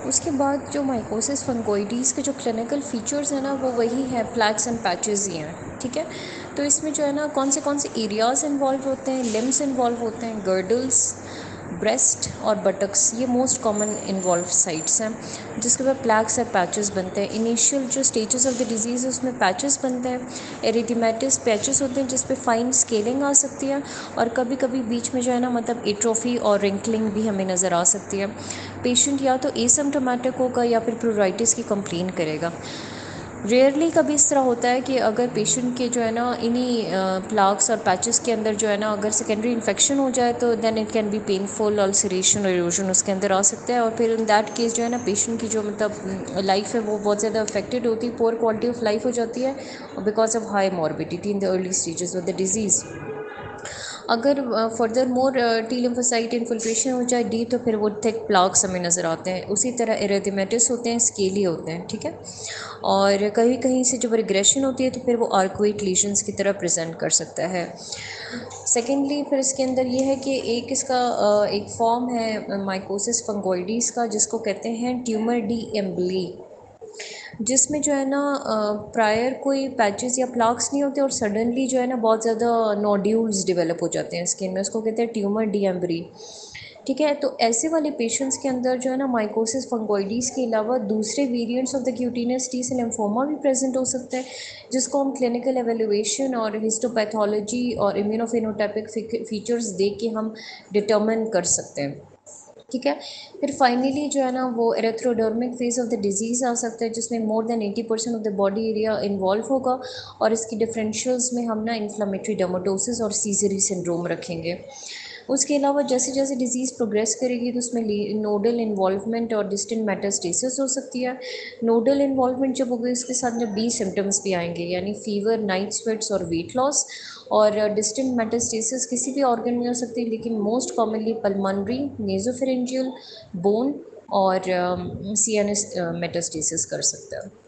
उसके बाद जो माइकोसिस फंगोइडीज़ के जो क्लिनिकल फीचर्स हैं ना, वो वही है, प्लैक्स एंड पैचेस ही हैं, ठीक है। तो इसमें जो है ना कौन से एरियाज़ इन्वॉल्व होते हैं, लिम्स इन्वॉल्व होते हैं, गर्डल्स, ब्रेस्ट और बटक्स, ये मोस्ट कॉमन इन्वॉल्व साइट्स हैं जिसके बाद प्लैक्स और पैचेस बनते हैं। इनिशियल जो स्टेजेस ऑफ द डिजीज़ है उसमें पैचेस बनते हैं, एरिथेमेटस पैचेस होते हैं जिस पे फाइन स्केलिंग आ सकती है, और कभी कभी बीच में जो है ना मतलब एट्रोफी और रिंकलिंग भी हमें नज़र आ सकती है। पेशेंट या तो एसिम्प्टोमेटिक होगा या फिर प्लूराइटिस की कंप्लेन करेगा। रेयरली कभी इस तरह होता है कि अगर पेशेंट के जो है ना इन्हीं प्लाक्स और पैचेस के अंदर जो है ना अगर सेकेंडरी इन्फेक्शन हो जाए तो then it can be painful, ulceration और इरोजन उसके अंदर आ सकता है, और फिर इन दैट केस जो है ना पेशेंट की जो मतलब लाइफ है वो बहुत ज़्यादा अफेक्टेड होती है, पुअर क्वालिटी ऑफ लाइफ हो जाती है because of high morbidity in the early stages of the disease. अगर further more T lymphocyte infiltration हो जाए डी तो फिर वो थिक प्लाक्स हमें नज़र आते हैं। उसी तरह एरिथेमेटस होते हैं, स्केली होते हैं, ठीक है। और कहीं कहीं से जब रिग्रेशन होती है तो फिर वो आर्कोइड लीजन्स की तरह प्रेजेंट कर सकता है। सेकेंडली फिर इसके अंदर ये है कि एक इसका एक फॉर्म है माइकोसिस फंगोइडीज़ का जिसको कहते हैं ट्यूमर डी एम्बली, जिसमें जो है ना प्रायर कोई पैचेस या प्लाक्स नहीं होते और सडनली जो है ना बहुत ज़्यादा नोड्यूल्स डेवलप हो जाते हैं स्किन में, उसको कहते हैं ट्यूमर डी एम्बरी, ठीक है। तो ऐसे वाले पेशेंट्स के अंदर जो है ना माइकोसिस फंगोइडीज़ के अलावा दूसरे variants of the cutaneous T cell lymphoma भी प्रेजेंट हो सकता है, जिसको हम क्लिनिकल एवेल्युएशन और हिस्टोपैथोलॉजी और इम्यूनोफिनोटाइपिक फीचर्स देख के हम डिटर्मिन कर सकते हैं, ठीक है। फिर फाइनली जो है ना वो erythrodermic phase of the disease आ सकता है जिसमें more than 80% of the body area involve होगा, और इसकी डिफरेंशियल्स में हम ना इन्फ्लामेटरी डर्मेटोसिस और सीजरी सिंड्रोम रखेंगे। उसके अलावा जैसे जैसे डिजीज़ प्रोग्रेस करेगी तो उसमें नोडल इन्वॉल्वमेंट और डिस्टेंट मेटास्टेसिस हो सकती है। नोडल इन्वॉल्वमेंट जब होगी इसके साथ जब बी सिम्टम्स भी आएंगे, यानी फीवर, नाइट स्वेट्स और वेट लॉस, और डिस्टेंट मेटास्टेसिस किसी भी ऑर्गन में हो सकती है लेकिन most commonly pulmonary, nasopharyngeal, bone और सीएनएस मेटास्टेसिस कर सकता है।